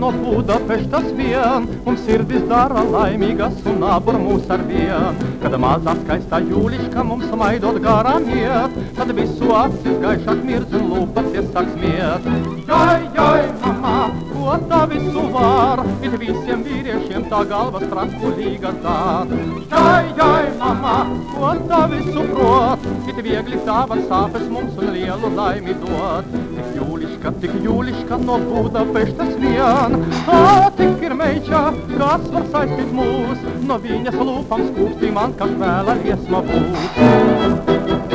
no Budapeštas vien, un sirdis dara laimīgas un abur mūs ar vien. Kad mazā skaistā jūliška mums maidot garām iet, tad visu acis gaišāk mirdz un lūpas iesāk smiet. Jai, jai, mamā, ko tā visu var, it visiem vīriešiem tā galva strakulīga tā. Jai, jai, mamā, ko tā visu prot, it viegli tā var sāpes mums un lielu laimi dot. Tik jūliška no Budapeštas vien, tik ir meiča, kāds var saistīt mūs, no viņas lūpām skūpstī man, kas vēla liesma būt.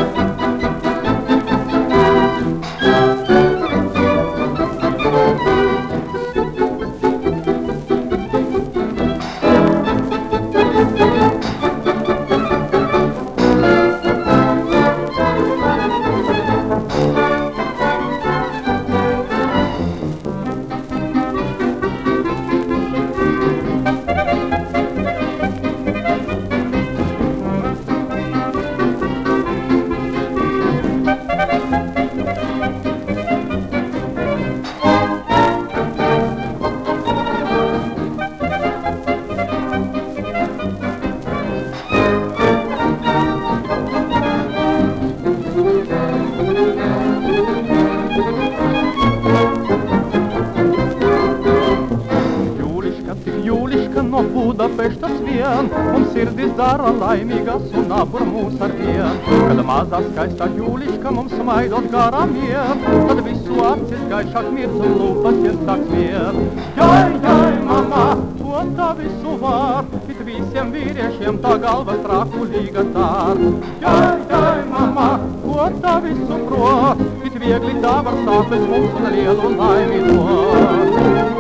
No Budapeštas vien, un sirdis dara laimīgas un abur mūs ar vien. Kad mazā skaistā jūliška mums maidot garām iet, tad visu acis gaišāk mirdz un lūpas iesāk smiet. Jai, jai, mamā, ko tā visu var, it visiem vīriešiem tā galva strakulīga tār. Jai, jai, mamā, ko tā visu prot, it viegli tā var sāpes mums un lielu laimi dot.